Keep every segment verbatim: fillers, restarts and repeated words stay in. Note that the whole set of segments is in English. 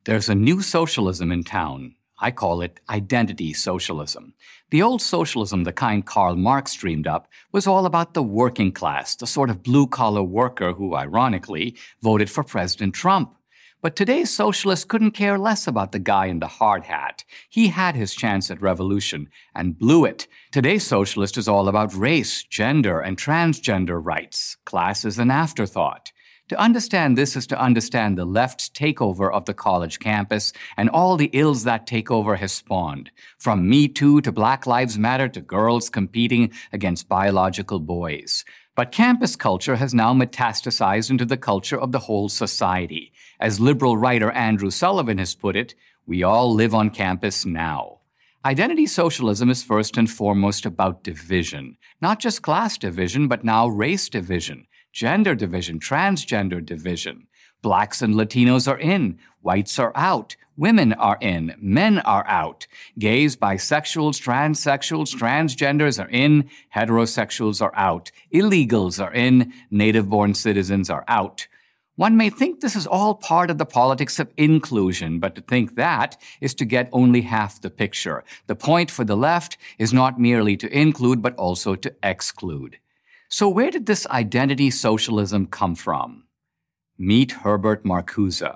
There's a new socialism in town. I call it identity socialism. The old socialism, the kind Karl Marx dreamed up, was all about the working class, the sort of blue-collar worker who, ironically, voted for President Trump. But today's socialists couldn't care less about the guy in the hard hat. He had his chance at revolution and blew it. Today's socialist is all about race, gender, and transgender rights. Class is an afterthought. To understand this is to understand the left's takeover of the college campus and all the ills that takeover has spawned, from Me Too to Black Lives Matter to girls competing against biological boys. But campus culture has now metastasized into the culture of the whole society. As liberal writer Andrew Sullivan has put it, we all live on campus now. Identity socialism is first and foremost about division, not just class division, but now race division. Gender division, transgender division. Blacks and Latinos are in. Whites are out. Women are in. Men are out. Gays, bisexuals, transsexuals, transgenders are in. Heterosexuals are out. Illegals are in. Native-born citizens are out. One may think this is all part of the politics of inclusion, but to think that is to get only half the picture. The point for the left is not merely to include, but also to exclude. So where did this identity socialism come from? Meet Herbert Marcuse.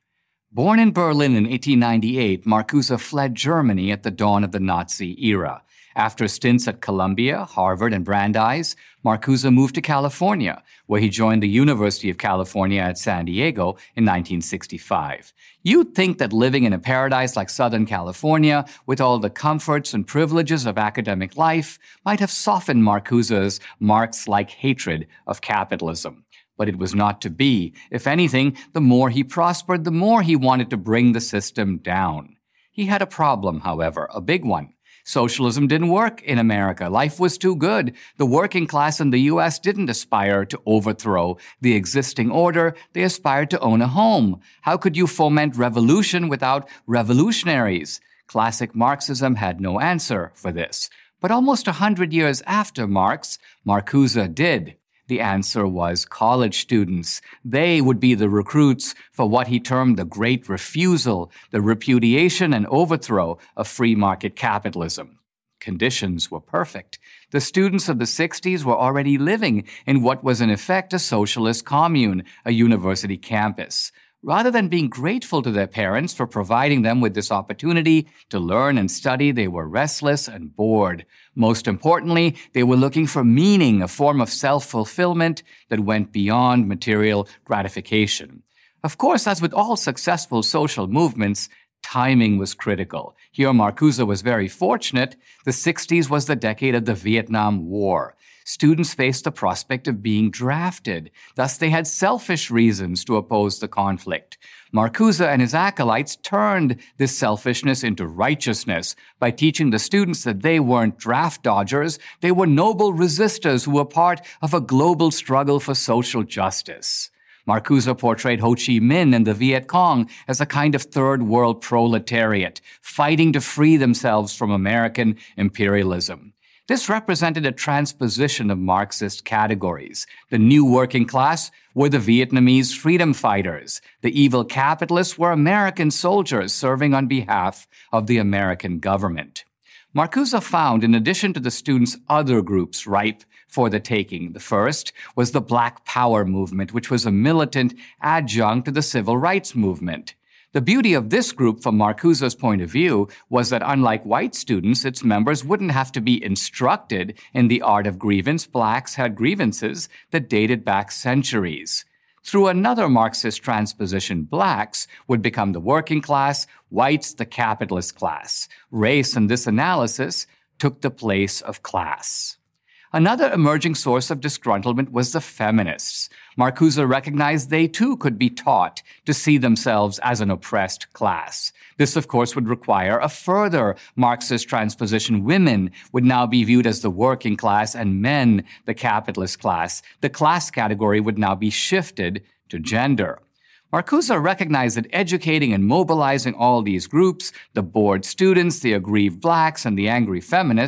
Born in Berlin in eighteen ninety-eight, Marcuse fled Germany at the dawn of the Nazi era. After stints at Columbia, Harvard, and Brandeis, Marcuse moved to California, where he joined the University of California at San Diego in nineteen sixty-five. You'd think that living in a paradise like Southern California, with all the comforts and privileges of academic life, might have softened Marcuse's Marx-like hatred of capitalism. But it was not to be. If anything, the more he prospered, the more he wanted to bring the system down. He had a problem, however, a big one. Socialism didn't work in America. Life was too good. The working class in the U S didn't aspire to overthrow the existing order. They aspired to own a home. How could you foment revolution without revolutionaries? Classic Marxism had no answer for this. But almost a hundred years after Marx, Marcuse did. The answer was college students. They would be the recruits for what he termed the Great Refusal, the repudiation and overthrow of free market capitalism. Conditions were perfect. The students of the sixties were already living in what was in effect a socialist commune, a university campus. Rather than being grateful to their parents for providing them with this opportunity to learn and study, they were restless and bored. Most importantly, they were looking for meaning, a form of self-fulfillment that went beyond material gratification. Of course, as with all successful social movements, timing was critical. Here, Marcuse was very fortunate. The sixties was the decade of the Vietnam War. Students faced the prospect of being drafted. Thus, they had selfish reasons to oppose the conflict. Marcuse and his acolytes turned this selfishness into righteousness by teaching the students that they weren't draft dodgers, they were noble resistors who were part of a global struggle for social justice. Marcuse portrayed Ho Chi Minh and the Viet Cong as a kind of third world proletariat, fighting to free themselves from American imperialism. This represented a transposition of Marxist categories. The new working class were the Vietnamese freedom fighters. The evil capitalists were American soldiers serving on behalf of the American government. Marcuse found, in addition to the students, other groups ripe for the taking. The first was the Black Power movement, which was a militant adjunct to the civil rights movement. The beauty of this group, from Marcuse's point of view, was that unlike white students, its members wouldn't have to be instructed in the art of grievance. Blacks had grievances that dated back centuries. Through another Marxist transposition, blacks would become the working class, whites the capitalist class. Race, in this analysis, took the place of class. Another emerging source of disgruntlement was the feminists. Marcuse recognized they too could be taught to see themselves as an oppressed class. This, of course, would require a further Marxist transposition. Women would now be viewed as the working class and men the capitalist class. The class category would now be shifted to gender. Marcuse recognized that educating and mobilizing all these groups, the bored students, the aggrieved blacks, and the angry feminists,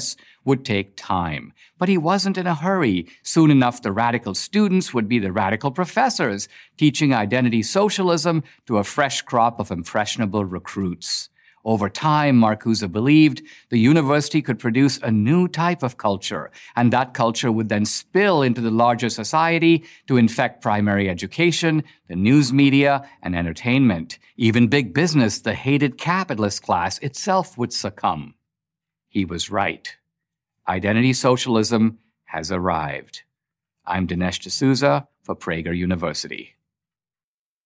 would take time. But he wasn't in a hurry. Soon enough, the radical students would be the radical professors, teaching identity socialism to a fresh crop of impressionable recruits. Over time, Marcuse believed the university could produce a new type of culture, and that culture would then spill into the larger society to infect primary education, the news media, and entertainment. Even big business, the hated capitalist class itself, would succumb. He was right. Identity socialism has arrived. I'm Dinesh D'Souza for Prager University.